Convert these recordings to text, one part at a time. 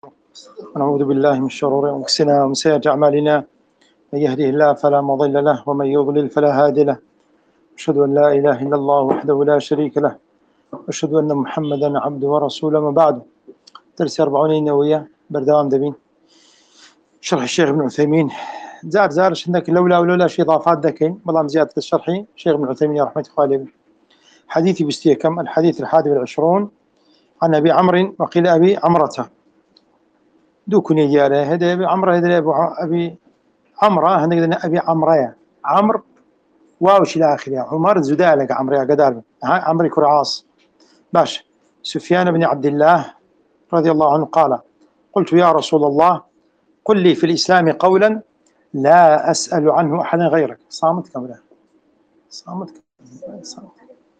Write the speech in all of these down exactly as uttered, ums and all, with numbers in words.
ونعوذ بالله من شرور أنفسنا ومن سيئات أعمالنا، من يهده الله فلا مضل له ومن يضلل فلا هادي له. أشهد أن لا إله إلا الله وحده لا شريك له، وأشهد أن محمدا عبده ورسوله. ما بعد، درس أربعون النووية بردوام دبين شرح الشيخ ابن عثيمين. زار زار عندك لولا ولولا شي إضافات دكين والله زيادة الشرح الشيخ ابن عثيمين رحمة الله عليه. حديثي بستيه كم الحديث الحادي والعشرون عن أبي عمرو وقيل أبي عمرة دوكني دياله هذا أبي عمرو هذا أبو أبي عمرة هذا أبي عمرية عمرو واوش إلى آخره. عمر زدالك عمرية قدار عمري كرعاص باش. سفيان بن عبد الله رضي الله عنه قال: قلت يا رسول الله قل لي في الإسلام قولا لا أسأل عنه أحدا غيرك. صامت كم صامت كم صامت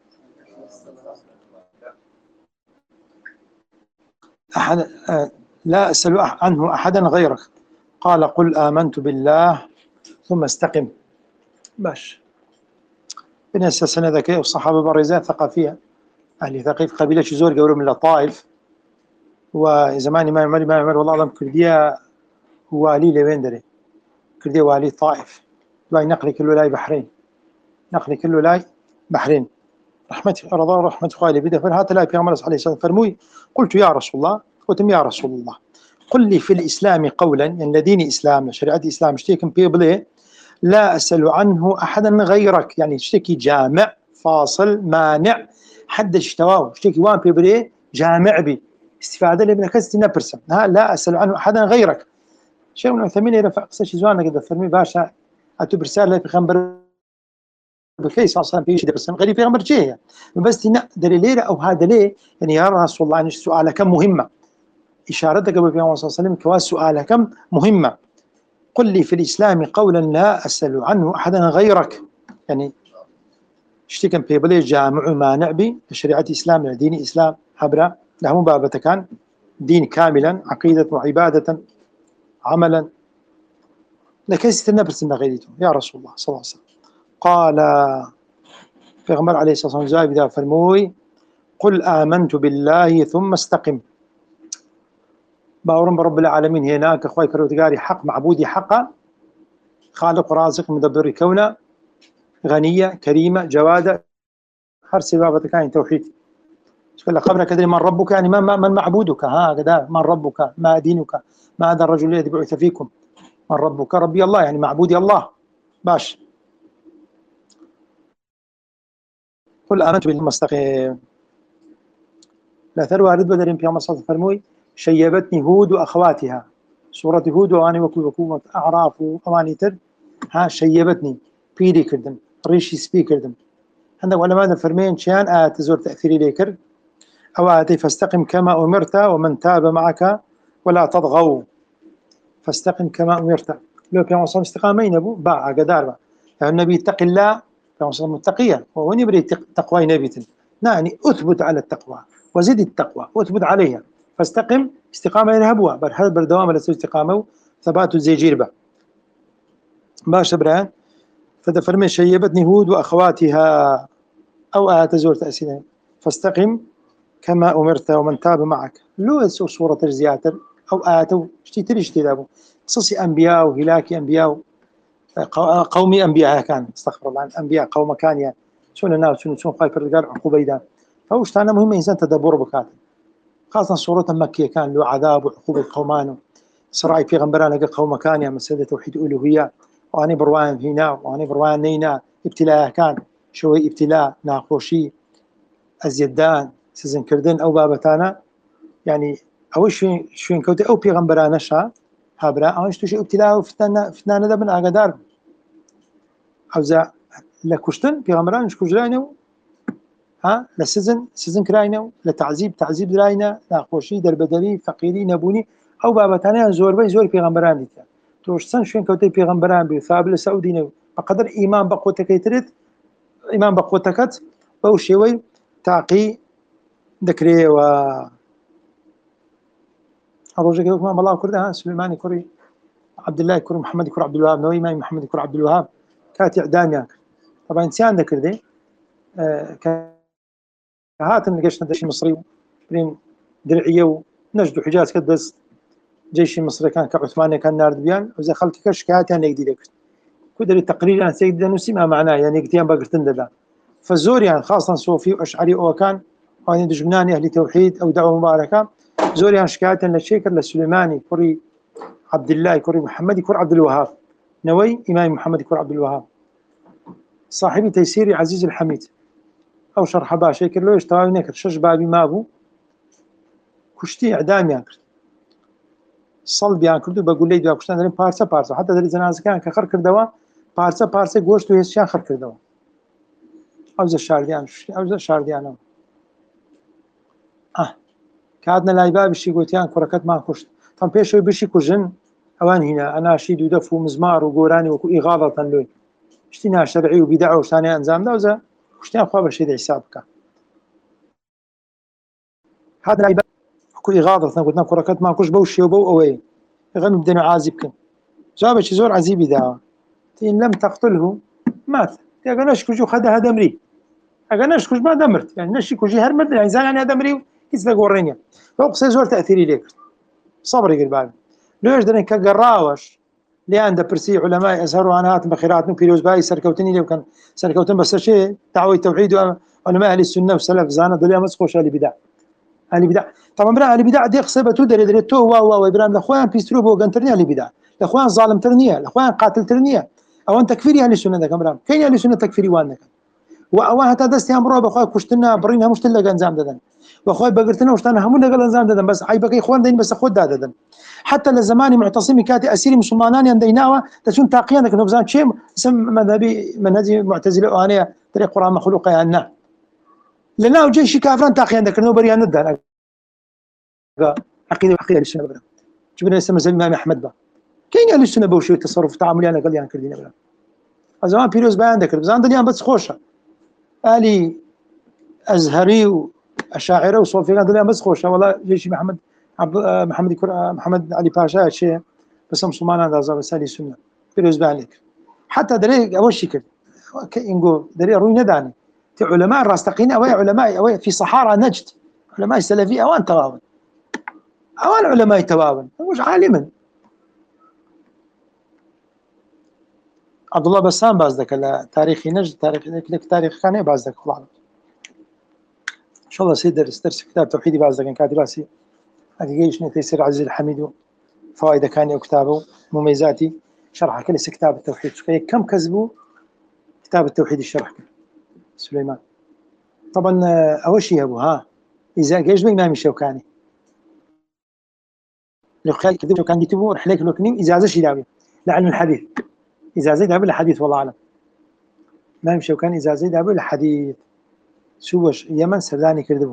أحد لا أسأل عنه أحدا غيرك. قال: قل آمنت بالله ثم استقم. باش بالنسبة سنة ذكية والصحابة برزات ثقافية أهل ثقيف قبيلة شزور قولوا من الطائف وزمان ما يعمل ما يعمل والله أعلم كردية والي لويندري كردية والي طائف لا نقلي كله لاي بحرين نقلي كله لاي بحرين رحمة رضا ورحمة خالي بدأ فرهات لا في عمر عليه السلام فرموي. قلت يا رسول الله قلت يا رسول الله قل لي في الإسلام قولا يعني لديني إسلام شريعة إسلام اشتيكم بيبلي لا أسأل عنه أحدا غيرك يعني اشتكي جامع فاصل مانع حد اشتواه اشتكي وان بيبلي جامع بي استفادة لابن كستي نبرسم ها لا أسأل عنه أحدا غيرك. شيخ ابن عثيمين يرفع قصة زوانا كده فرمي باشا أتو برسالة في خنبر بكيس أصلا في شيء برسم غريب في خنبر شيء بس تنا دليل أو هذا ليه يعني يا رسول الله عن سؤال كم مهمة إشارتك قبل في صلى الله عليه وسلم كواس سؤال كم مهمة. قل لي في الإسلام قولا لا أسأل عنه أحدا غيرك يعني اشتكم بيبلي جامع مانع بي شريعة إسلام دين إسلام حبرا له مبابة كان دين كاملا عقيدة وعبادة عملا لكي ستنبرس غيرته يا رسول الله صلى الله عليه وسلم. قال پیغمبر عليه الصلاة والسلام جاء بذا فرموي: قل آمنت بالله ثم استقم. باورم برب العالمين هناك اخوي كروتقاري حق معبودي حقا خالق رازق مدبر كونه غنية كريمة جوادة هر سبابة كان توحيد. قال قبلك أدري من ربك يعني من, من معبودك ها كذا من ربك ما دينك ما هذا الرجل الذي بعث فيكم من ربك ربي الله يعني معبودي الله باش. قل آمنت بالله مستقيم. لا ثروة رد بدرين في يوم صلى فرموي: شيبتني هود وأخواتها سورة هود وأني وكو وكو أعراف وأواني تر ها شيبتني بيدي كردم ريشي سبي كردم. عندك علماء فرمين شان آت زور تأثيري ليكر أو آتي فاستقم كما أمرت ومن تاب معك ولا تضغوا فاستقم كما أمرت. لو في يوم صلى استقامين أبو باع قدار با يعني النبي اتق الله في صلى متقيا وهو نبري تقوى نبيتن يعني أثبت على التقوى وزد التقوى واثبت عليها فاستقم استقامة يرهبوا بل هذا بردوام على استقامة ثبات زي جيربة باش بران. فدفرمي شيبتني هود وأخواتها أو آتزور تأسينا فاستقم كما أمرت ومن تاب معك. لو صورة الزياتر أو آتوا اشتي تريشتي لابو قصصي أنبياء وهلاكي أنبياء قومي أنبياء كان استغفر الله أنبياء قوم كان يعني شون الناس شون شون خايف الرجال عقوبة إذا فوش تانا مهم إنسان تدبر بكاته خاصة صورة مكية كان له عذاب وعقوبة قومان صراعي في غنبران لقى قوم كان يا مسألة توحيد ألوهية وأنا بروان هنا وأنا بروان نينا ابتلاء كان شوي ابتلاء ناقوشي أزيدان سيزن كردن أو بابتانا يعني أول شيء شو كوتي أو في غنبران نشا هابرا أو شيء ابتلاء وفتنا فتنا ده من أقدار أو ذا لكشتن في غنبران مش كجرانه ها لسزن سزن كراينه لتعذيب تعذيب دراينه ناقوشي دربدري فقيري نبوني او بابتانه زور بي زور پیغمبران ديتا توشسن شوين كوتي پیغمبران بي ثابل سعودي بقدر ايمان بقوتك يترد ايمان بقوتكت او شوي تعقي ذكري و اروجك ما الله كردها سليماني كوري عبد الله كوري محمد كوري عبد الوهاب نوي ما محمد كوري عبد الوهاب كاتي اعدامياك طبعا انسان ذكر آه هات نقشنا دشي مصري بين درعيه ونجد حجاز كدس جيشی مصرەکان کە عوسمانەکان نردبیان ئەوزە خەڵکیکە شکایەتیان لێک دیدەکرد کو دەری تەقریریان سێک دەنووسی مامەعنا یان یەکتیان بەگرتن دەدا فزۆریان خاصن سۆفی و ئەشعری ئەوەکان ئەوانەی دژمنانی ئەهلی تەوحید ئەو دەعوە مبارەکە زۆریان شکایەتیان لە چێ کرد لە سولەیمانی کوڕی عەبدولای کوڕی محەممەدی کوڕ عەبدولوەهاب نەوەی ئیمامی محەممەدی کوڕ عەبدولوەهاب صاحبی تەیسیری عەزیز الحەمید ئەو شەرحە باشەی کرد لەوێش تەواوی نەکرد شەش بابی مابوو کوشتی ئەعدامیان کرد سەڵبیان کرد و بە گولەی دوا کوشتان دەرێن پارچە پارچە حتا دەری جەنازەکان کە خەر کردەوە پارچە پارچە گۆشت و هێزیان خەر کردەوە ئەوزە شاردیان ئەوزە شاردیانەوە ئە کاتنە لای بابیشی گوتیان کوڕەکەتمان کوشت تەم پێشەوەی بشی کوژن ئەوان هینە ئەناشی دوو دەف و مزمار و گۆرانی وەکو ئیغاڵەتەن لۆی شتی ناشەرعی و بیدع و شتانەی ئەنجامدا ئەوزە کوشتیان خوا بە شێدە حیساب بکە هات لای وەکو ئیغاڵەتەن گوتنا کوڕەکەتمان کوشت بەو شێوە بەو ئەوەی غەمی بدەن و عازی بکەن جوابێکی زۆر عەجیبی داوە إن لم تقتله مات ئەگەر نەشکوژی و خەدە هەدەمری ئەگەر نەشکوژ ما دەمرد یعنی نەشی کوژی هەر مرد یعنی زانیان هەدەمری و هیچ لەگۆڕێنیە بەو قسەی زۆر تەئثیری لێ کرد سەبری کرد بابی لێش دەرێن کە گەڕاوەش لیان دەپرسی عولەمای ئەزهەر و ئەنا هاتن بە خێراتن و پیرۆزبایی سەرکەوتنی لێ بکەن سەرکەوتن بەسەر چێ داوای تەوحید و عولەمای ئەهلی سوننە و سەلەف زانە دڵیان مەسخۆش ئەهلی بیدع ئەهلی بیدع طبعا برا ئەهلی بیدع دێ قسە بە تو دەرێ دەرێت تۆ وا وا برام لە خۆیان پیسرۆ بۆ گەنتر نیە ئەهلی بیدع لە خۆیان زاڵمتر نییە لە خۆیان قاتلتر نییە ئەوان تەکفیری ئەهلی سوننە دەکەن برام کەی ئەهلی سوننە تەکفیری وان دەکەن و ئەوان هەتا دەستیان بڕۆ بەخوای کوشتنە بڕین هەموو شتن لەگە ئەنجام دەدەن بەخوای بەگرتنە شتانە هەموو لەگەڵ ئەنجام دەدەن بەس عیبەکەی خۆیان دەین بەسەر خۆت دادەدەن حتى لە زمانی معتەسیمی کاتی ئەسیری مسلمانانیان دەیناوە دەچون تاقییان دەکەن بزان چێ مەذهبی منهجی معتەزیلە ئەوانەیە دەرێ قورئان مەخلوقە یان نا لەناو جێشی کافران تاقییان دەکردنەوە بەریان نەدان عقیدە عقیدە لسنە بەرام جبنا لەسەر مەذهبی ئیمامی ئەحمەد بە کەین ئەهلی سوننە بەو شێوەی تەسەڕوف تەعاملیان لەگەڵیان کردینە بەرام ئەزەمان پیرۆز بەیان دەکرد بزان دڵیان بەچ خۆشە ئەهلی ئەزهەری و ئەشاعیرە و سۆفیەکان دڵیان بەچ خۆشە وەڵا جێشی محەممەد محەممەدی کوڕ محەممەد عەلی پاشایە چێ بەسە مسلمانان دازا بەسە ئەهلی سوننە پیرۆز بەیان لێ کرد حتا دەرێ ئەوەشی کرد کە ئینگۆ دەرێ ڕووی نەدانی تێ عولەمای ڕاستەقینە ئەوەی عولەمای ئەوەی فی سەحارا نەجد عولەمای سەلەفی ئەوان تەواون ئەوان عولەمای تەواون ئەوەش عالمن عەبدوڵڵا بەسام باز دەکە لە تاریخی نەجد تاریخ تاریخەکانی باز دەکە وڵات انشاءالله سي درس درس كتاب توحيدي باز دەکەن کاتی باسی هەدیگەیشتنە تەیسیر عەزیز الحەمید و فوائدەکانی ئەو کتابە و مميزاتی شرحەکە لەسەر کتاب التوحید كم کەس بوو كتاب التوحيد الشرح سليمان طبعا ئەوەشی هەبوو ها ئیزا گەیشت بە ئیمامی شەوکانی لە خەیاڵی کردبوو شەوکانی دیتبوو رحلەیەک لۆ کردین ئیجازەشی داوی لە علم الحەدیث ئیجازەی دابوو لە حەدیث والله أعلم ئیمامی شەوکانی ئیجازەی دابوو لە حەدیث سووەش یەمەن سەردانی کردبوو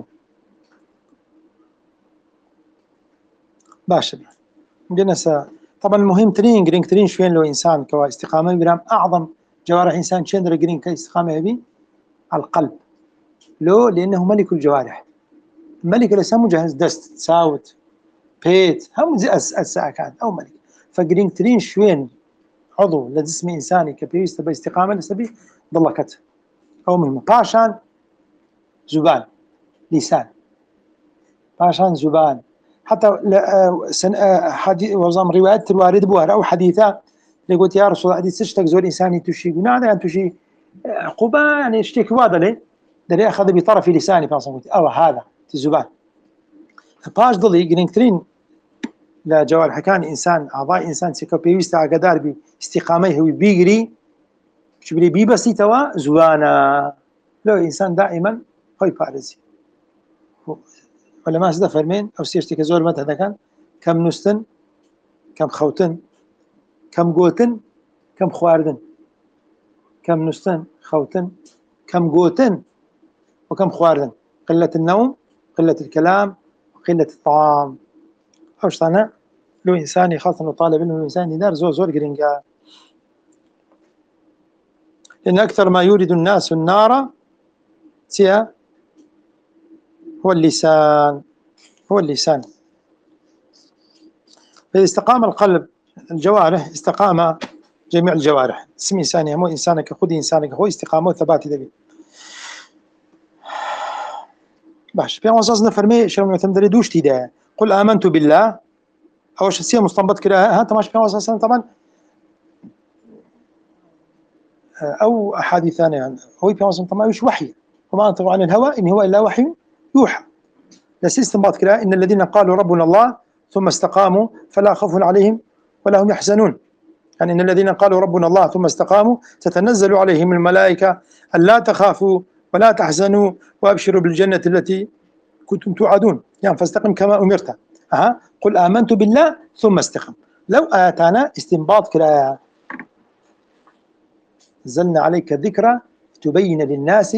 باشە جنسە طبعا مهمترین گرنگترین شوێن لۆ ئینسان کەوا استقامەی برام ئەعظم جوارح ئینسان چێندرە گرنگ کە استقامە هەبی القلب لۆ لأنه ملك الجوارح ملك لەسەر مجهز دەست چاوت پێت هەموو ئەجزاءەکان ئەو ملك فگرنگترین شوێن عضو لە جسمی ئینسانی کە پێویستە بە استقامە لەسەبی دڵەکەت ئەو مهمە پاشان زبان لسان پاشان زبان حتى وزام روايات الوارد بوها أو حديثة اللي قلت يا رسول الله حديث تشتك زول إنساني تشي قلنا هذا أن تشي عقوبة يعني اشتك واضح لي دري أخذ بطرف لساني فاصلا قلت أو هذا الزبان باش ضلي قرنكترين لا جوال حكان إنسان أعضاء إنسان سيكو بيويستا قدار باستقاميه هو بيجري شو بلي بيبسي توا زوانا لو إنسان دائما خوي بارزي علماء سده فرمين أو سيشتك زور متى كان كم نستن كم خوتن كم قوتن كم خواردن كم نستن خوتن كم قوتن وكم خواردن قلة النوم قلة الكلام وقلة الطعام أوش طانا لو إنساني خاصة طالب علم الإنسان دار زور زور قرنقا لأن أكثر ما يورد الناس النار سيا هو اللسان هو اللسان فإذا استقام القلب الجوارح استقام جميع الجوارح اسم إنساني مو إنسانك خذ إنسانك هو استقامة وثبات دبي باش في أساس نفرمي شو معتمد دوش تدا قل آمنت بالله أو شخصية مستنبط كده ها تماشي في أساسا طبعا أو أحاديث ثانية يعني هو في أساسا طبعا مش وحي وما أنطق عن الهوى إن هو إلا وحي يوحى. بس استنباط كده إن الذين قالوا ربنا الله ثم استقاموا فلا خوف عليهم ولا هم يحزنون. يعني إن الذين قالوا ربنا الله ثم استقاموا تتنزل عليهم الملائكة ألا تخافوا ولا تحزنوا وأبشروا بالجنة التي كنتم توعدون. يعني فاستقم كما أمرت. أه. قل آمنت بالله ثم استقم. لو آتانا استنباط كده نزلنا عليك ذكرى تبين للناس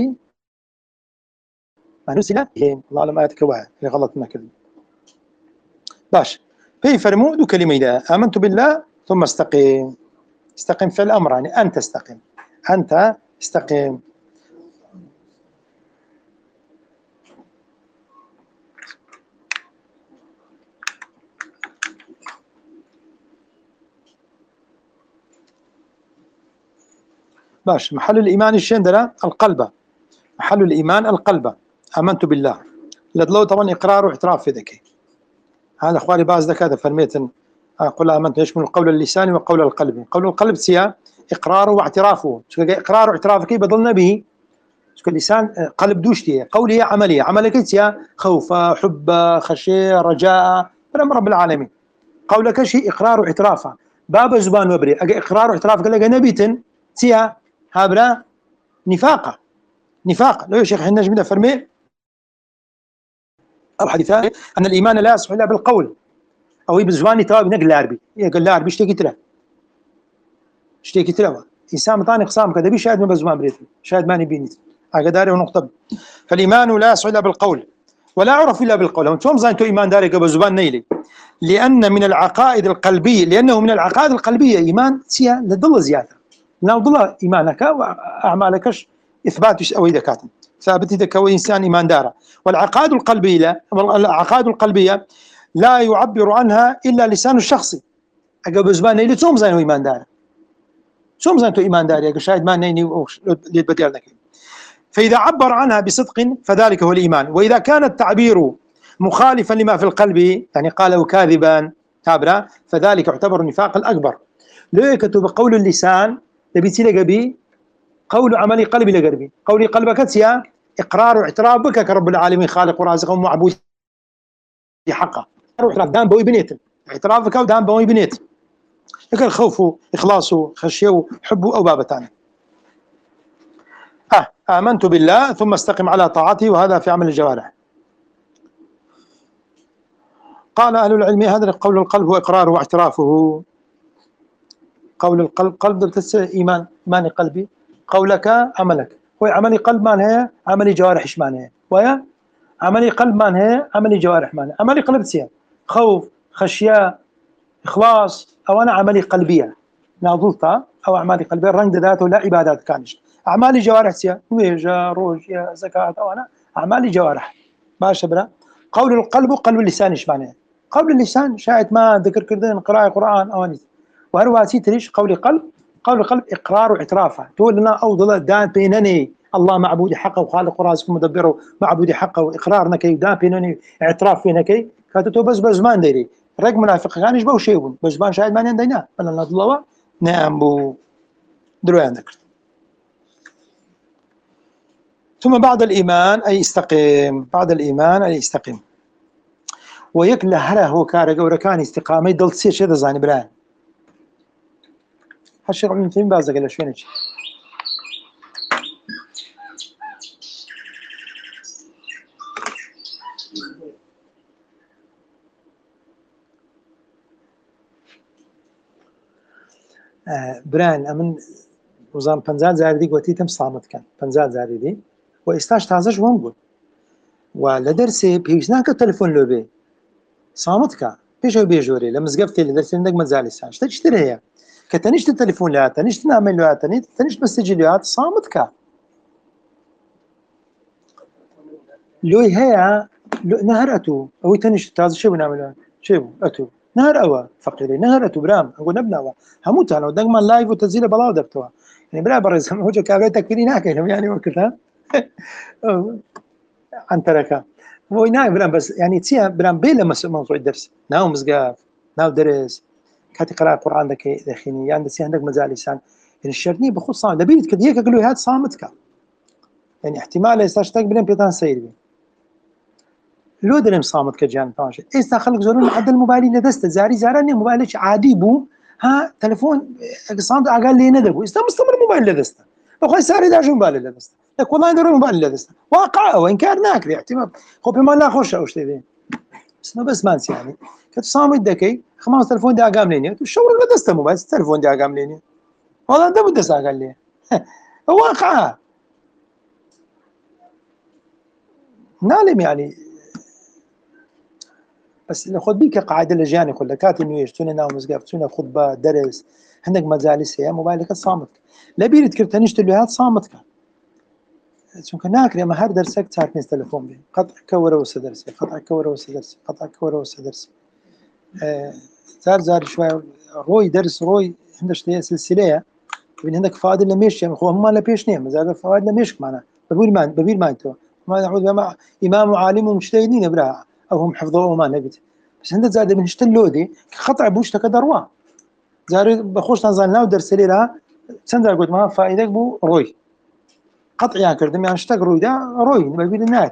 ما نزل إليهم. الله أعلم آياتك واحد اللي غلط ما كلمة باش في فرمو دو كلمة ده آمنت بالله ثم استقم. استقم في الأمر يعني أنت استقم أنت استقم. باش محل الإيمان الشندرة القلب. محل الإيمان القلب. آمنت بالله لدلو طبعا إقرار واعتراف في ذكي. هذا أخواني بعض ذكاء فرميت قل آمنت يشمل القول اللساني وقول القلب. قول القلب سيا إقراره واعترافه. إقرار واعترافك بضلنا به اللسان قلب دوشتي قولي عملية عملك سيا خوف حب خشية رجاء من رب العالمين. قولك شيء إقرار واعترافه باب زبان وبري أجا إقرار واعتراف قال لك نبيتن سيا هابرا نفاقة نفاق. لو يا شيخ النجم ده فرمي أو حديثان أن الإيمان لا يصح إلا بالقول أو بالزبان توا بنقل العربي يقول العربي اشتكي ترى اشتكي ترى إنسان طاني قسام كذا بيشاهد من بزمان بريت شاهد ماني بيني أقداره ونقطة. فالإيمان لا يصح إلا بالقول ولا يعرف إلا بالقول. هم توم زانتو إيمان دارك بزبان نيلي لأن من العقائد القلبية لأنه من العقائد القلبية إيمان سيا لضل زيادة نضل إيمانك وأعمالكش إثبات أو إذا كاتم ثابت إذا كو إنسان إيمان داره. والعقائد القلبية العقائد القلبية لا يعبر عنها إلا لسان الشخصي. أجا زبان نيلي توم زانو إيمان داره توم زانتو إيمان داره أجا شاهد ما نيني للبديل لك. فإذا عبر عنها بصدق فذلك هو الإيمان. وإذا كان التعبير مخالفا لما في القلب يعني قاله كاذبا تابرا فذلك يعتبر النفاق الأكبر. لو يكتب قول اللسان تبيتي لقبي قول عملي قلبي لقلبي قولي قلبك سيا إقرار واعتراف بك كرب العالمين خالق ورازق ومعبود حقه اعتراف دام بوي بنيت اعترافك ودام بوي بنيت لكن خوفه إخلاصه خشيه حبه أو باب ثاني. آه آمنت بالله ثم استقم على طاعته وهذا في عمل الجوارح. قال أهل العلم هذا قول القلب هو إقراره واعترافه. قول القلب قلب بتسع إيمان إيمان قلبي قولك عملك هو عملي قلب مان هي عملي جوارح إيش مان هي ويا عملي قلب مان هي عملي جوارح مان عملي قلب سيا خوف خشية إخلاص أو أنا عملي قلبية ناضلتا أو أعمالي قلبية رنج ذاته لا عبادات كانش أعمالي جوارح سيا ويجا روجيا زكاة أو أنا أعمالي جوارح ماشي برا. قول القلب وقلب اللسان إيش معناه؟ قول اللسان شاهد ما ذكر كردين قراءة قرآن أو أنيس وهروا سيتريش قولي قلب قول القلب إقرار واعترافه تقول لنا أوضل دان بينني الله معبودي حقه وخالق ورازق مدبره معبودي حقه وإقرارنا كي دان بينني اعتراف فينا كي كاتو بس بزمان ديري رق منافق كان يشبه شيء بزمان شاهد ما عندنا بل الله نعم بو دروي عندك. ثم بعد الإيمان أي استقيم بعد الإيمان أي استقيم ويكل هلا هو كارجة وركان استقامة دل تصير شيء زاني بران هالشيء من فين بازق ولا شو نجي آه بران أمن وزان پنجاه زاردی گوتی تم صامت کن پنجاه زاردی و استاش تازه جوان بود و لدرسي بيجنا كتلفون لو بي صامت كا بيجو بيجوري لمزقفتي لدرسي عندك مزالسان تشتري هي كتنشت التلفون لها تنشت نعمل لها تنشت مسج لها صامت كا لو هي نهر اتو او تنشت تازه شو بنعمل شو اتو نهر اوا فقيري نهر اتو برام اقول نبنا هموت انا ودقما لايف وتسجيل بلاو دبتوا يعني بلا برز هم وجه كابي تكفيني هناك يعني وقتها عن تركه هو يناي برام بس يعني تسيا برام بيلا موضوع الدرس ناو مزقاف ناو درس كاتي قراءة قرآن دكي دخيني يعني دسي عندك مجالسان يعني الشرني بخص صامت دبيت كده هيك قالوا هاد صامتك يعني احتمال يستشتاق بلين بيتان سير بي لو درم صامت كجان طاش إيستا خلق زورون معدل موبايلي لدست زاري زارني موبايلش عادي بو ها تلفون صامت أقل لي ندبو إيستا مستمر موبايل لدست أخوي ساري داش موبايل لدست لك والله ندور موبايل لدست واقع وإنكار ناكري احتمال خو بما لا خوش أو شتي بس ما بس مانس يعني كنت صامت دكي خمس تلفون دي أقام ليني الشغل لدست موبايل تلفون دي أقام ليني والله ده بدس أقل لي واقع نعلم يعني بس خذ بيك قاعدة لجاني كلها كاتي نويش تونا ناو مزقاف تونا خطبة درس عندك مجالس هي موبايلك صامتك لا بيرد كرت نشتري هات صامتك شو كناكري ما هر درسك تعرفني تلفون بي قطع كورة وسدرسي قطع كورة وسدرسي قطع كورة وسدرسي آه زار زار شوية روي درس روي عندك سلسلة من عندك فائدة لميش يعني هو هم لا بيش نيم زاد فائدة لميش معنا بقول ما بقول ما انتو ما نعود مع إمام وعالم ومجتهدين برا أو هم حفظوه ما نبت بس عندك زاد من هشتلودي خطأ بوش تكدروا زار بخوش تنزلنا ودرس لي لها سندر قلت ما فائدة بو روي قطع يعني كردم يعني اشتاق روي ده روي بقول النهاية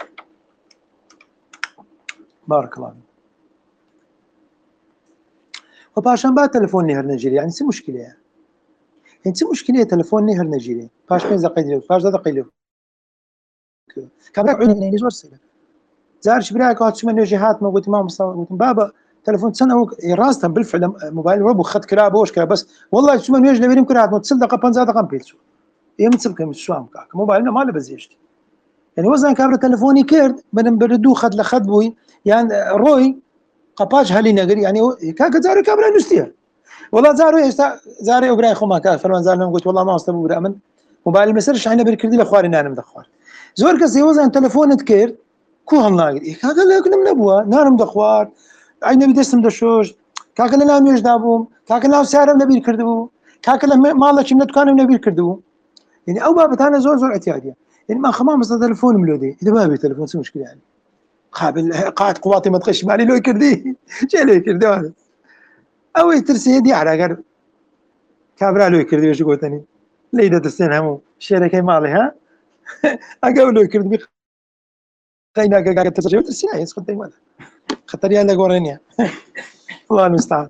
بارك الله وباشان با تلفون نهر نجري يعني سي مشكلة يعني انت مشكلة تلفون نهر نجري باش بين زقيلو باش دقيلو كابراك عودنا يعني زور سيلا زارش براك هات شو من وجهات ما قلت ما مصور قلت بابا تلفون سنة راستا بالفعل موبايل ربو خد كلاب وش كلاب بس والله شو من وجه نبيرم كرات متصل دقة بنزا دقة بيلشو هي متصل كم شو عم كاك موبايلنا ما له بزيشتي يعني وزن كابرا تلفوني كيرد بدن بردو خد لخد بوي يعني روي قباش هالي نقري يعني كاك زاري كابرا نستير والله زارو زاري ابراهيم خو ما كان فلان زارنا قلت والله ما استبو برامن موبايل مسرش عينا بالكردي لاخواري انا مدخوار زور كسي وزن تلفون تكير كو هم ناقر إيه كاكا لا كنا منبوا نارم دخوار عينا بدسم دشوش كاكا لا ميوش دابوم كاكا لا سعرم نبي كردبو كاكا لا مالك شي من دكانم نبي كردبو يعني او باب انا زور زور اعتياديه يعني ما خمام بس تلفون ملودي اذا ما بي تلفون شو مشكله يعني قابل قاعد قواتي ما تخش مالي لو كردي شي لو كردي او ترسي دي على قرب كابرا لو كردي وش قوتني ليدة السنة همو شركة مالي ها أقول لو كردي خينا قاعد تسجل السنة يسقط دي ماذا خطر يالا قورينيا الله المستعان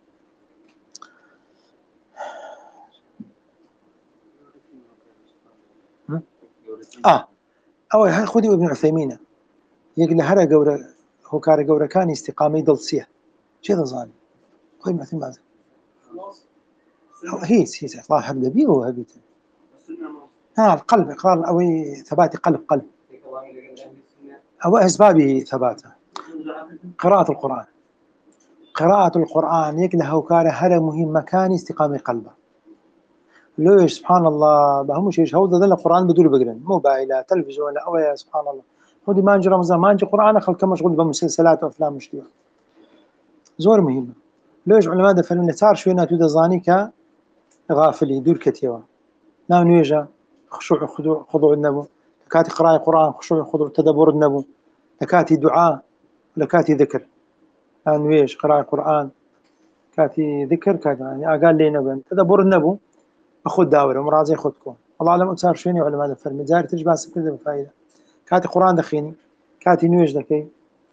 اه اول هاي خذي ابن عثيمين يقول له هرا قورة هو كار قورة كان استقامي دلسية شي ذا ظالم خذي ابن عثيمين ماذا هي هي الله حمد بيه هو هبيته ها القلب قال او ثبات قلب قلب أو أسباب ثباته قراءة القرآن قراءة القرآن يكله وكاره هذا مهم مكان استقامة قلبه ليش سبحان الله بهم شيء هو ذا القرآن بدون بقرن موبايل تلفزيون أو يا سبحان الله هودي ما نجي رمضان ما نجي قرآن خلك مشغول بمسلسلات وأفلام مشتوى زور مهمة ليش علماء دفنوا صار شوية ناتو ذانيك غافلي دور كتيوا نام نيجا خشوع خضوع خضوع النبو كاتي قراءة القرآن خشوع خضوع تدبر النبو لكاتي دعاء لكاتي ذكر نويش قراءة القرآن كاتي ذكر كاتي يعني قال لي نبو تدبر النبو أخذ داورة ومراجع خذكم الله أعلم صار شويني علماء الفرم زار تجبع سكر بفائدة كاتي قرآن دخيني كاتي نويش ذكي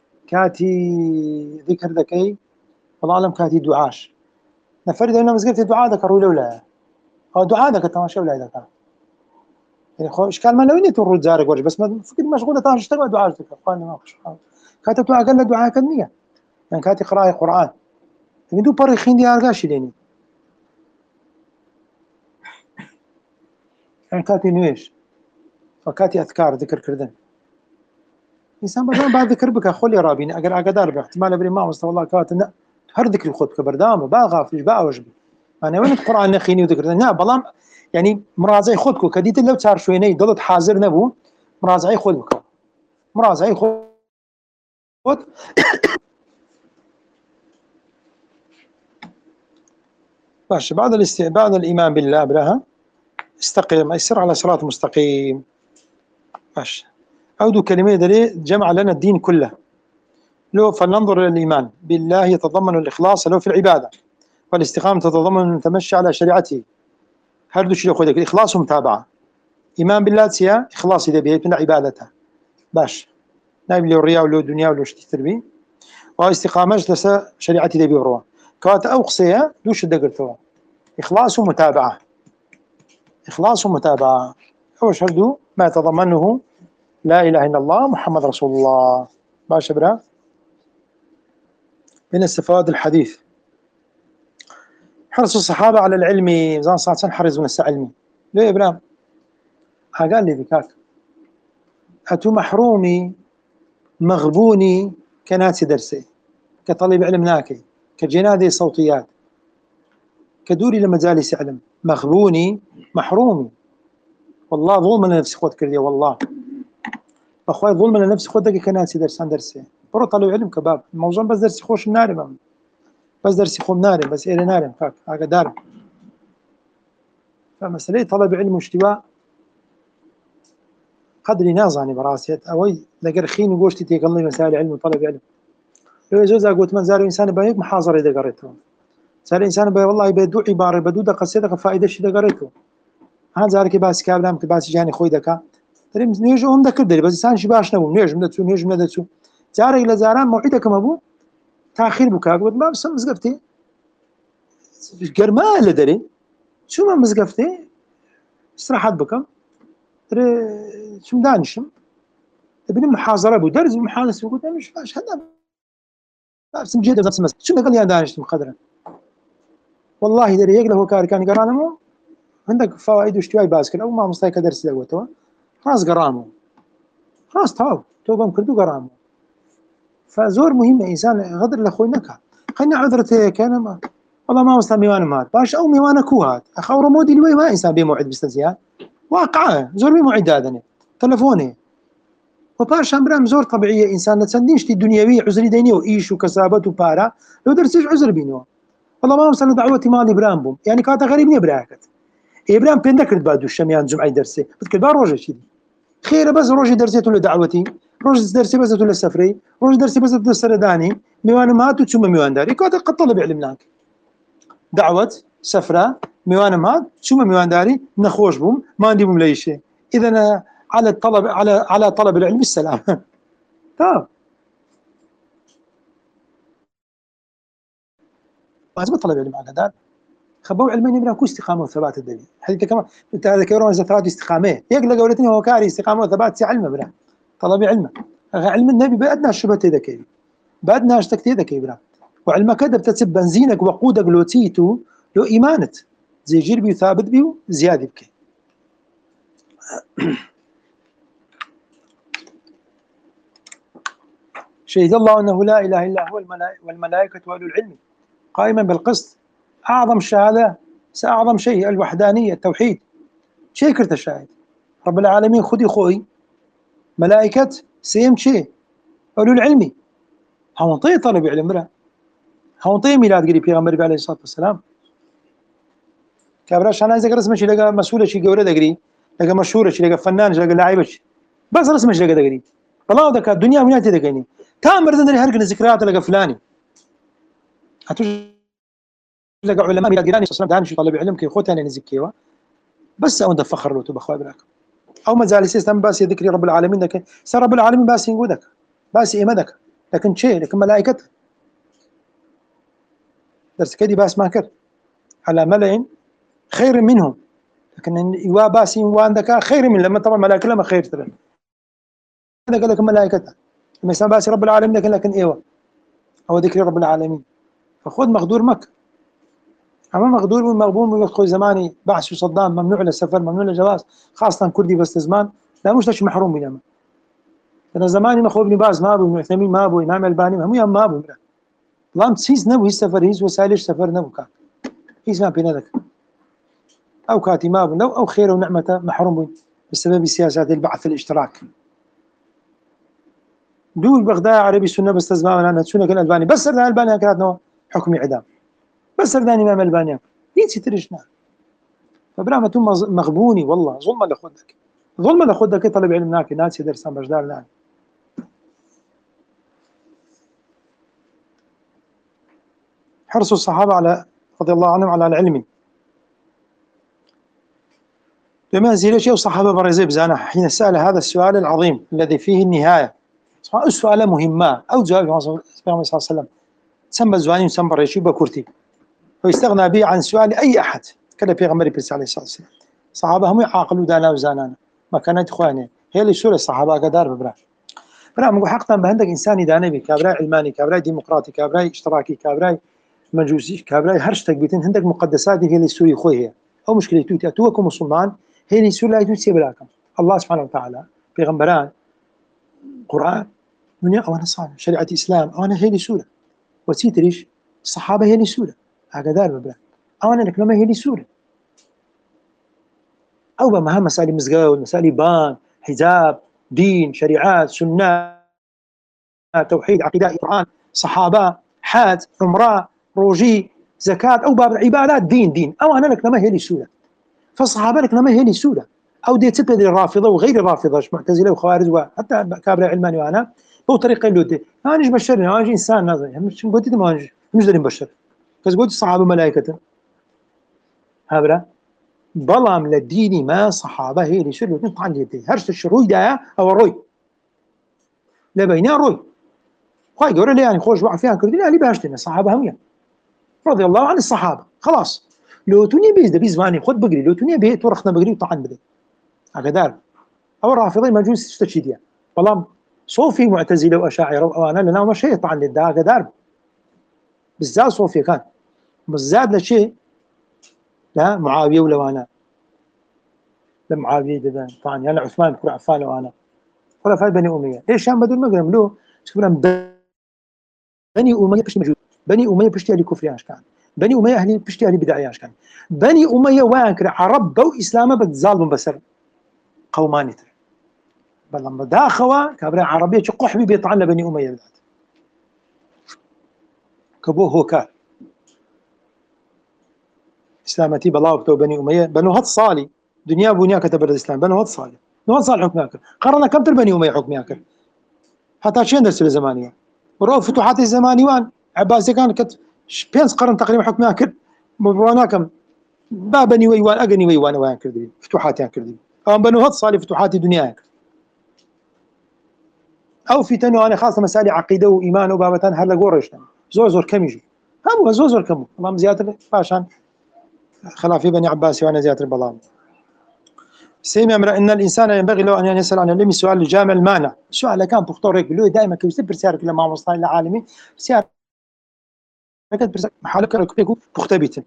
كاتي ذكر ذكي الله أعلم كاتي دعاش نفرد أنه مزقفت دعاء ذكروا لولا أو دعاء ذكر تماشى ولا ذكر يعني خو إشكال ما لويني تورد زارك ورج بس ما فكر مشغولة تاش اشتغل دعاء ذكر قال ما خش كاتب أقل دعاء كنية يعني كاتي قراءة قرآن يعني دو بري خين دي أرجاش ليني يعني كاتي نويش فكاتي أذكار ذكر كردن إنسان بدون بعد ذكر بك خلي رابين أجر أقدار باحتمال أبري ما مستوى الله كاتنا هر ذكر خذ بردامه با غافل با وجبي أنا وين القرآن نخيني وذكر نا بلام يعني مراجعي خذكو كديت لو صار شويني ضلت حاضر نبو مراجعي خذك مراجعي خذ باش بعد الاست... بعد الإيمان بالله براها استقيم يسر على صراط مستقيم باش عودوا كلمة دلي جمع لنا الدين كله لو فلننظر إلى الإيمان بالله يتضمن الإخلاص له في العبادة، والاستقامة تتضمن التمشي على شريعته. هردو شي خودك إخلاص ومتابعة. إيمان بالله تسيا إخلاص إذا بيت من عبادته باش نايب لي الرياء ولو الدنيا ولو شتي بي، واستقامة لسا شريعتي ذي بيروها كوات أوقصيها دوش الدقرتوا إخلاص ومتابعة. إخلاص ومتابعة أوش هردو ما يتضمنه لا إله إلا الله محمد رسول الله. باش برا من استفاد الحديث حرص الصحابة على العلم زان صاحب حرز من السعلمي. ليه يا إبراهيم؟ قال لي ذكاك أتو محرومي مغبوني كناتي درسي كطالب علم ناكي كجنادي صوتيات كدوري لمجالس علم مغبوني محرومي. والله ظلم لنفسي خود كردي والله أخوي ظلم لنفسي خود كناتي درس عن درسي برو طالب علم كباب الموضوع بس درسي خوش الناري بس درسي خوم ناري بس إيه ناري فاك هذا دار. فمسألة طلب علم واشتواء قدري نازعني براسيت أوي لقر خيني قوشتي تيقلني مسائل علم وطلب علم. لو جوزا قلت من زار إنسان بايك محاضرة إذا قريته زار إنسان باي والله بدو عبارة بدو دقة صدق فائدة شي إذا قريته هذا زارك باس كلام باس جاني خوي دكا تريم نيجي هم ذكر دري بس إنسان شي باش نبو نيجي من دتسو نيجي من دتسو زار إلى زاران موعدك ما بو تأخير بكاك قلت ما بس مزقفتي قرما إلا دري شو ما مزقفتي استراحت بكم تري شو دانشم ابن محاضرة أبو درس المحاضرة قلت أنا مش فاش هذا بس مجيد نفس المس شو قال لي أنا دانشت مقدرا والله دري يقله هو كار كان قرانمو عندك فوائد واشتواي باسكل أو ما مستيك درس دوته خلاص قرامو خلاص تاو تو بام كردو قرامو. فزور مهم إنسان غدر لأخوي نكا خلينا عذرتي كان ما والله ما وصل ميوان مات باش أو ميوان كوهات أخو رمودي الوي ما إنسان بموعد بستزيان واقعه زور بموعد هذا تلفوني وباش امرام زور طبيعيه انسان نتسنديش الدنيويه عذري ديني وايش وكسابات وبارا لو درسيش عذر بينو والله ما وصلنا دعوتي مالي برامبم يعني كانت غريبني براكت ابراهيم بين ذكرت بعد الشميان جمعي درسي بتكل بار روجه شي خير بس روجه درسيت ولا دعوتي روجه درسي بس ولا سفري روجه درسي بس ولا سرداني ميوان مات وتشم ميوان داري كانت قد طلب علمناك دعوه سفره ميوان مات تشم ميوان داري نخوش بهم ما عندي بهم لا شيء. اذا على الطلب على على طلب العلم السلام. طيب لازم طلب العلم على هذا خبوا علمين يبرا كو استقامه وثبات الدليل حديث كمان انت هذا كيرون ثبات استقامه يقلق قولتني هو كاري استقامه وثبات سي علم برا طلب علم علم النبي بادنا الشبهه ذكي بادنا اشتكتي ذكي برا وعلمك هذا بتسب بنزينك وقودك لو تيتو لو ايمانت زي جربي ثابت بيو زياده بكي. شهد الله أنه لا إله إلا هو والملائكة وأولو العلم قائما بالقسط. أعظم شهادة أعظم شيء الوحدانية التوحيد شيء كرت الشاهد رب العالمين خذي خوي ملائكة سيم شيء أولو العلم هونطي طلب علم له هونطي ميلاد قريب في غمر عليه الصلاة والسلام كابراش أنا إذا رسمش لقى مسؤولة شيء جورة دقري لقى مشهورة شيء لقى فنان لقى لاعبش بس رسمش لقى دقري والله ذاك الدنيا من ياتي دقيني تامر ذنري هرقن ذكريات لقى فلاني هتوش لقى علماء ميلاد قراني صلى الله عليه وسلم طالب علم كي خوتي أنا نزكيوا بس أو فخر له تبخوا براك أو مجالس يستم باس ذكري رب العالمين ذاك سر رب العالمين باس ينقودك باس إيمانك لكن شيء لكن ملائكته درس كدي باس ما كر على ملأ خير منهم لكن يوا باسين وعندك خير من لما طبعا ملائكة لما خير ترى هذا قال لك ملائكته مثلا باس رب العالمين لكن لكن ايوه هو ذكر رب العالمين فخذ مقدور مكة اما مقدور من مقبول من خوي زماني بعث وصدام ممنوع للسفر ممنوع للجواز خاصة كردي بس زمان لا مش ليش محروم بينما انا زماني ما اخو ابن باز ما ابو ابن عثيمين ما ابو امام الباني ما ما ابو لام تسيز نبو السفر هيز وسائلش سفر نبو كان هيز ما بينك او كاتي ما ابو او خير ونعمته محروم بسبب سياسات البعث الاشتراك دول بغداد عربي سنه بس زمان انا سنه كان الباني بس سردان الباني كانت حكم اعدام بس سردان امام الباني يجي ترجنا فبرامة مغبوني والله ظلم لخدك ظلم لخدك طلب علم ناكي ناس يدرسان بجدال ناكي حرص الصحابة على رضي الله عنهم على العلم بمنزلة شيء الصحابة برزي بزانا حين سأل هذا السؤال العظيم الذي فيه النهاية. السؤال مهمة أو جواب صلى الله عليه وسلم سمى الزواني وسمى الرشيب بكرتي ويستغنى به عن سؤال أي أحد كذا في غمر بيرس عليه الصلاة والسلام. صحابة هم يعاقلوا دانا وزانانا ما كانت إخواني هي اللي سورة الصحابة قدار ببرا برا مقول حقا بهندك إنساني دانبي كابراي علماني كابراي ديمقراطي كابراي اشتراكي كابراي مجوسي كابراي هرشتك بيتين هندك مقدسات هي اللي سوري خوي هي أو مشكلة توتي أتوكم مسلمان هي اللي سوري لا يتوسي بلاكم الله سبحانه وتعالى في غمبران قرآن من أو أنا صالح شريعة إسلام أو أنا هي اللي سورة وسيتريش الصحابة هي اللي سورة هكذا ببرا أو أنا لك لما هي اللي سورة أو بمهام مسائل مزقاول مسائل بان حجاب دين شريعات سنة توحيد عقيدة قرآن صحابة حاج عمرة روجي زكاة أو باب العبادات دين دين أو أنا لك لما هي اللي سورة فالصحابة لك لما هي اللي سورة أو دي تبدي الرافضة وغير الرافضة معتزلة وخوارج وحتى كابر علماني وأنا هو طريقة اللي ودي أنا مش بشر أنا إنسان نازل مش قلت ما مش مش دارين بشر بس قلت الصحابة ملائكة هابرا بلام للديني ما صحابة هي اللي شلوا نطعن عن يدي هرش الشروي دا أو الروي لا بينها روي خاي قولوا لي يعني خوش واحد فيها كردين اللي باشتنا صحابة همية رضي الله عن الصحابة خلاص لو توني بيز ده بيزماني خد بقري لو توني بيت ورخنا بقري وطعن بدي هكذا أو الرافضين مجوس استشهدية بلام صوفي معتزلة وأشاعرة وأنا لنا وما شيء طعن للدا هكذا بالذات صوفي كان بالذات لشيء لا معاوية ولا وانا لمعاوية ده طبعا انا عثمان بن عفان وانا خلفاء بني اميه ليش هم بدون مقرم له شكرا بني اميه بشتي موجود بني اميه بشتي اهل كفر ايش كان بني اميه اهل بشتي اهل بدع ايش كان بني اميه وانكر عرب بو اسلام بتظالم بسر قوماني بل لما داخوا كبر عربيه قحبي بيطعن بني اميه بالذات كبو هوكا اسلامتي بلاو بتو بني اميه بنو هاد صالي دنيا بنيا كتب الاسلام بنو هاد صالي نو هاد صالح حكم ياكل قرنا كم تر بني اميه حكم ياكل حتى شين درس الزمانيه ورو فتوحات الزمانيوان عباسي كان كت بينس قرن تقريبا حكم ياكل وانا كم با بني ويوان اغني ويوان وان كردي فتوحات ياكل دي ام بنو هاد صالي فتوحات الدنيا ياكل او في تنو انا خاصه مسائل عقيده وايمان وبابتان هلا قرش زور زور كم يجي هم زور زور كم اللهم زياده عشان خلافي بني عباس وانا زيادة البلام. سيمي امر ان الانسان ينبغي له ان يسال عن العلم سؤال الجامع المانع. السؤال كان بخطور هيك له دائما كيف يسبر سيارك لما وصل الى عالمي سيارك محلك ركبك مختبتا.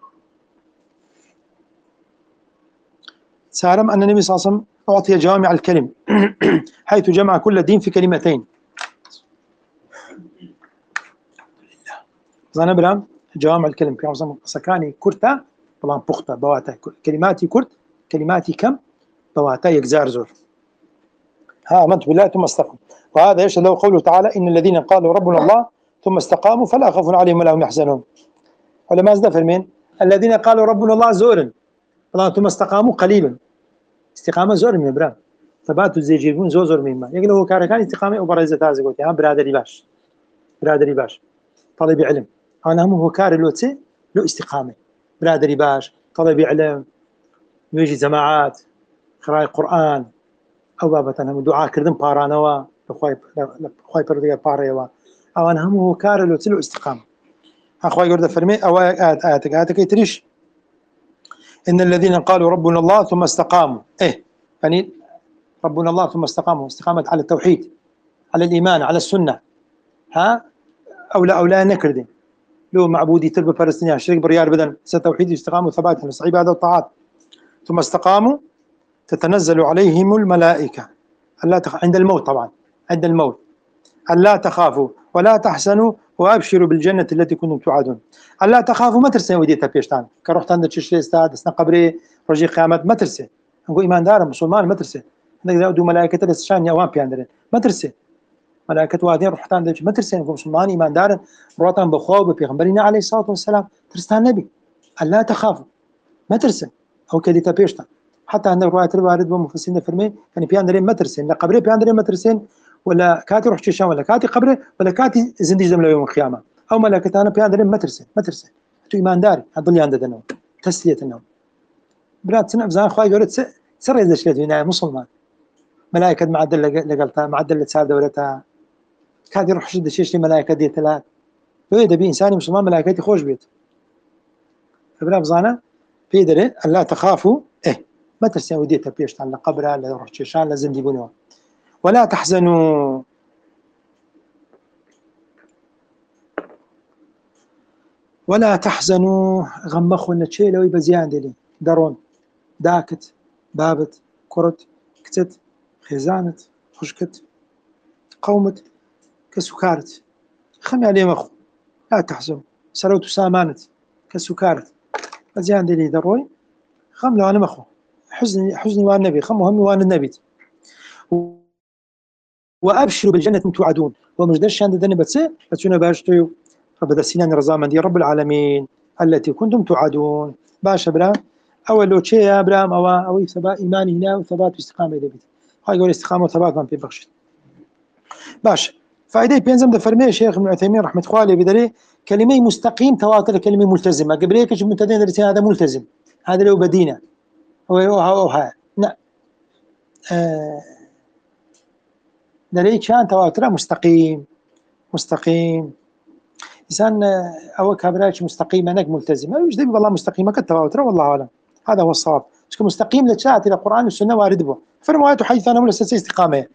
سارم ان النبي صلى الله عليه وسلم اعطي جوامع الكلم حيث جمع كل دين في كلمتين. زانا بلام جوامع الكلم في عظم سكاني كرتا بلان بوختا بواتا كلماتي كرت كلماتي كم بواتا يكزار زور. ها آمنت بالله ثم استقاموا وهذا يشهد له قوله تعالى إن الذين قالوا ربنا الله ثم استقاموا فلا خوف عليهم ولا هم يحزنون. علماء زدا فرمين الذين قالوا ربنا الله زورا ثم استقاموا قليلا. استقامة زور من برام ثبات زي جيبون زور زور مما يقول هو كان استقامة وبرزة تازة قلت ها برادري باش برادري باش طالب علم أنا هم هو كار الوتسي له استقامة برادري باش طالب علم يجي جماعات قراءة قرآن أو بابا هم دعاء كردن بارانوا لخواي لخواي بردي باريوا أو أنا هم هو كار الوتسي له استقامة. أخوي يقول فرمي أو آيات آياتك آياتك يتريش إن الذين قالوا ربنا الله ثم استقاموا إيه يعني ربنا الله ثم استقاموا استقامة على التوحيد على الإيمان على السنة ها أو لا أو لا نكردين لو معبودي تربة فلسطينية شرك بريار بدن ستوحيد استقاموا ثبات نصعيب هذا الطاعات ثم استقاموا تتنزل عليهم الملائكة ألا تخ... عند الموت طبعا عند الموت ألا تخافوا ولا تحزنوا وأبشروا بالجنة التي كنتم توعدون. ألا تخافوا ما ترسين وديتها بيشتان كروحت عند تشري استاد اسنا قبري رجي قيامات ما ترسين نقول إيمان دار مسلمان ما ترسين عندك دو ملائكة الاستشان يوان بياندرين ما ترسين ملائكة وادين رحتان دج ما ترسين نقول مسلمان إيمان دار رواتان بخواب بيغمبرنا عليه الصلاة والسلام ترستان نبي ألا تخافوا ما ترسين أو كديتها بيشتان حتى عند رواية الوارد ومفسرين فرمي يعني بياندرين ما ترسين لا قبري بياندرين ما ترسين ولا كاتي روح تشان ولا كاتي قبره ولا كاتي زندي زملا يوم القيامة او ملائكتان بيان درين مترسه مترسه تو ايمان داري هذول يانددنو تسليه النوم برات سنة بزان خواهي قولت سر إذا شلت هنا مسلمان ملائكة معدل لقلتها معدل لتسال دولتها كاد يروح شد شيش ملائكة دي ثلاث لو يدبي إنساني مسلمان ملائكتي خوش بيت فبلا بزانا في دري ألا تخافوا إيه ما ترسيان وديتها بيشت على قبرها لا روح شيشان لازم يقولوا ولا تحزنوا ولا تحزنوا غمخوا نتشيلوا يبزيان دلي درون داكت بابت كرت كتت خزانت خشكت قومت كسكارت خمي عليه مخو لا تحزن سروت سامانت كسكارت أزيان دلي دروي خم لو أنا مخو حزني حزني وأنا النبي خم همي وأنا النبي وأبشروا بالجنة توعدون ومجدرش عند دني بتسي بتسونا باشتو رب السنان رزاما دي رب العالمين التي كنتم توعدون باشا برام أول لو شيء يا برام أو أو ثبات إيماني هنا وثبات واستقامة إذا بيت هاي يقول استقامة وثبات ما في بخشت باش فائدة بينزم ده فرمي الشيخ ابن عثيمين رحمة الله عليه بدري كلمة مستقيم تواتر كلمة ملتزمة قبل هيك مبتدئين درسين هذا ملتزم هذا لو بدينا هو هو هو ها نعم آه دري كان تواتر مستقيم مستقيم إنسان أو كابراش مستقيم أنك ملتزم مش دبي والله مستقيمة كالتواتر والله أعلم هذا هو الصواب مش مستقيم لتشات إلى القرآن والسنة وارد به فرمواته حيث أنا ملسس استقامة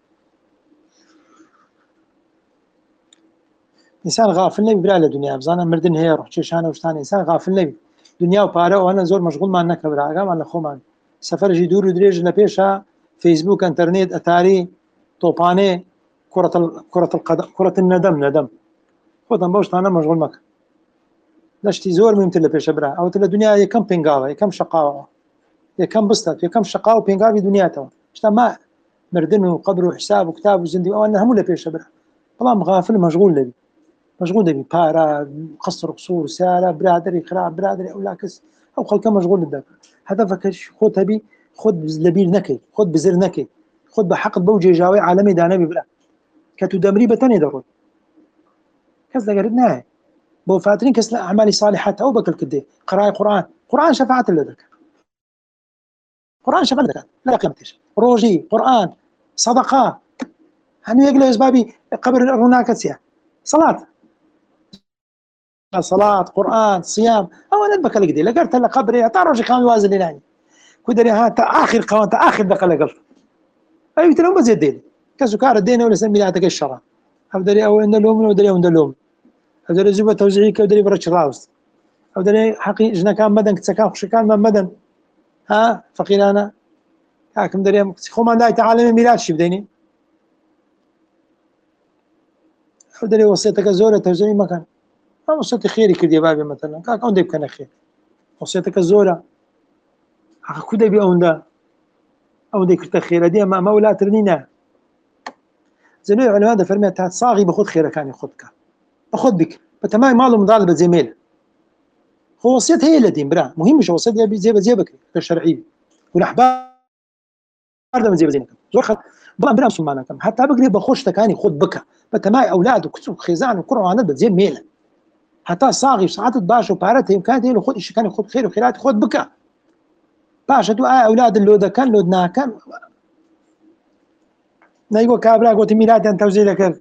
إنسان غافل نبي بلا الدنيا بزانا مردن هي روح شيشانة وشتاني إنسان غافل نبي دنيا وبارا وأنا زور مشغول ما أنك برا أقام على خومان سفر جدور ودريج لبيشها فيسبوك إنترنت أتاري طوباني كرة ال... كرة القدم كرة الندم ندم خذهم بوش أنا مشغول مك لشتي زور مهم تلا بيش برا أو تلا الدنيا هي كم بينقاوة هي كم شقاوة هي كم بسطة هي كم شقاوة بينقاوة دنيا توا إشتا ما مردن وقبر وحساب وكتاب وزندي أو أنا هم لا بيش برا طبعا مغافل مشغول لبي مشغول دبي بارا قصر قصور سالة برادري خراب برادري أو لاكس أو خلك مشغول بدك هدفك خذ تبي خذ بزلبيل نكي خذ بزر نكي خذ بحق بوجه جاوي عالمي دانبي بلا كتو دمري بتاني ضروري كذا قردناه بو فاترين كسل أعمالي صالحات أو بكل كده قراءة قرآن قرآن شفاعة لك قرآن شفاعة لك لا قيمتش روجي قرآن صدقة هنو يقلوا أسبابي قبر هناك سيا صلاة صلاة قرآن صيام أو ندبك لك دي لقرت لك قبري أتعرج كان يوازن لناني كدري ها آخر قوانت آخر دقل قلت أي بتلوم بزيد ديلي كسكار الدين ولا سمي لها تقى الشرع أو دري أو إن اللوم أو دري أو إن اللوم أو دري زبا توزيعي كأو دري برش راوس أو دري حقي جنا كان مدن كتسكان خش كان من مدن ها فقير أنا حاكم دري خو الله تعالى من ميلاد شي بديني أو دري وصيتك زورة توزيعي مكان ما وصيت خيري كدي بابي مثلا كاك أون ديب كان خير وصيتك الزورة أخو دبي أوندا أو ديك خير دي ما مولا ترنينا زين العلماء هذا فرمي تاع صاغي باخذ خيرك كان ياخذك باخذ بك فتمام ماله مضاربة زميل هو وصيت هي اللي دين برا مهم مش وصيت زي زي بكري الشرعي والاحبار هذا زي زي زور خد برا برا مسلمان كم حتى بكري بخش تكاني خذ بك فتمام اولاد وكتب خزان وقرآن هذا زي ميل حتى صاغي ساعات باش وبارته كانت هي خذ ايش كان ياخذ خير وخيرات خذ بك باش تو اولاد اللي ده كان لودنا كان نيجو كابرا قلت ميلاد أنت وزي لك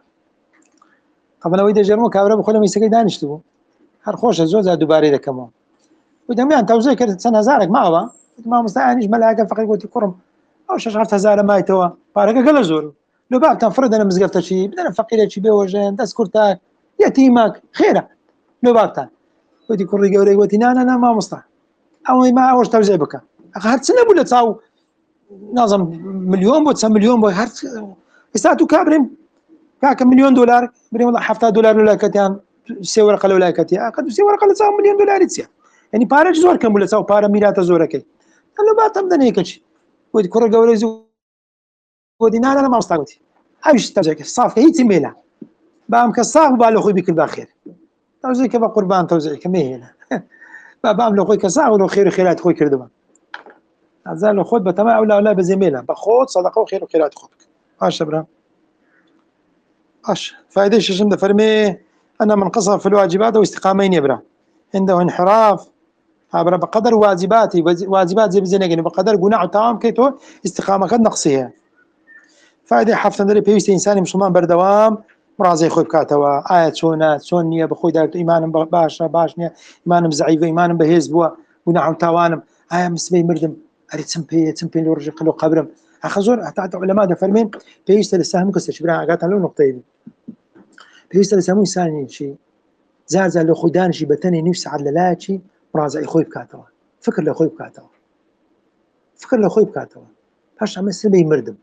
طبعا ويدا جرمو كابرا بخوله ميسكي دانشتو هر خوش زوز دوباره ده كمان ويدا ميان توزيع كرت سنة هزارك ما هو ما مستعانيش ملاك فقير قلت كرم أو شاش عرفت هزار ما يتوا بارك قال زور لو بعد تنفرض أنا مزقفت شيء بدنا فقير شيء بوجه تذكرتك يتيمك خيره لو بعد قلت كوري قوري قلت نا نا ما مستع أو ما أوش توزيع بك هرت سنة ولا تصاو نظم مليون بوت سام مليون بوت هرت استاتو كابرين كاك مليون دولار بريم والله حفظة دولار ولا كتيان سي ورقة ولا كتيان قد سي ورقة لتصاو مليون دولار يتسيا يعني بارج زور كم ولا تصاو بارا ميرات زور كي قالوا بعد تمدني هيك ودي كرة قولي زو ودي نا لا ما مستعودي أيش تجاك صافي هي تميلة بام كصاف بالو خوي بك البخير توزيع كبا قربان توزيع كمية هنا بام لو خوي كصاف ولو خير خيرات خوي كردما عزال خود بتمام ولا ولا بزميلة بخود صدقة وخير وخيرات خودك اش برا اش فائدة ششم ده فرمي أن من قصر في الواجبات أو استقامين يبرأ عنده انحراف هابرا بقدر واجباتي واجبات زي بزنقني بقدر قناع تمام كيتو استقامة قد نقصيها فائدة حفظ دري بيست إنساني مسلمان بردوام مرازي خوي بكاتوا آية سونات سونية بخوي دارت إيمان باشا باشنية إيمان بزعيفة إيمان بهيز بوا قناع توانم آية مسبي مردم أريد سمبي سمبي لورجي قلو قبرم أخزور حتى علماء دفرمين بيست لسهم كسر برا قالت له نقطة بيست لسهم إنساني شيء زازا لو خدان شي بتني نفس على لاتشي مرازي خوي بكاتوا فكر لو خوي بكاتوا فكر لو خوي بكاتوا باش عم سمي مردم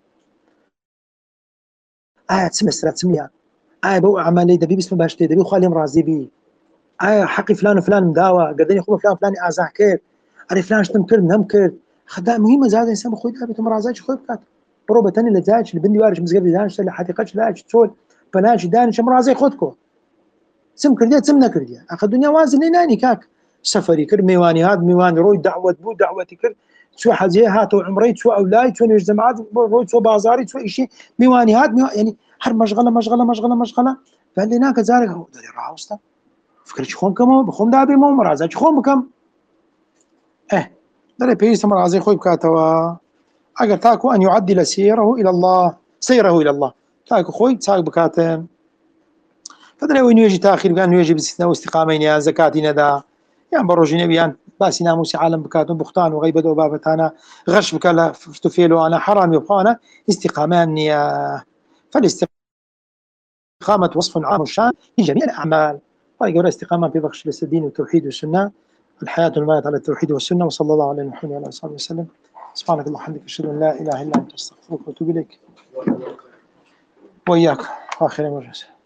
آية سمسرة سميها آية بو عملي دبي بسم باشتي دبي خالي مرازي بي آية حقي فلان وفلان مداوى قدني خوي فلان فلان أزاح كير أري فلان شتم كر نم كر خدام مهمة زاد إنسان بخوي دابي تمرازاش خوي بكات بروبة تاني لزاج البندي وارش مزقبي دانش لا حقيقتش لاش تول فلاش دانش مرازي خودكو سم كرديت سم نكرديا أخذ الدنيا وازن ناني كاك سفري كر ميواني هاد ميواني روي دعوة بو دعوتي كر سو حزي هاتو عمري سو أولاي سو جماعات روي سو بازاري سو إشي ميواني هاد ميواني يعني هر مشغلة مشغلة مشغلة مشغلة فاللي ناك زارك هو داري راوستا فكرت خوم كمو بخوم دابي مو مرازاج خوم بكم إيه داري بيس مرازي خوي بكاتوا أجر تاكو أن يعدل سيره إلى الله سيره إلى الله تاكو خوي تساق بكاتم فدري وين يجي تاخير كان يجي باستثناء واستقامين يا زكاتي ندا يعني بروجي نبيان باسي ناموسي عالم بكاتم بختان وغيبة وبابتانا غش بكالا فتفيلو أنا حرام يبقانا استقامان يا فالاستقامة وصف عام شان في جميع الأعمال ويقول استقامة في بخش الدين والتوحيد والسنة الحياة المات على التوحيد والسنة وصلى الله على محمد وعلى آله وصحبه وسلم سبحانك اللهم وبحمدك أشهد أن لا إله إلا أنت أستغفرك وأتوب إليك وإياك آخر مرة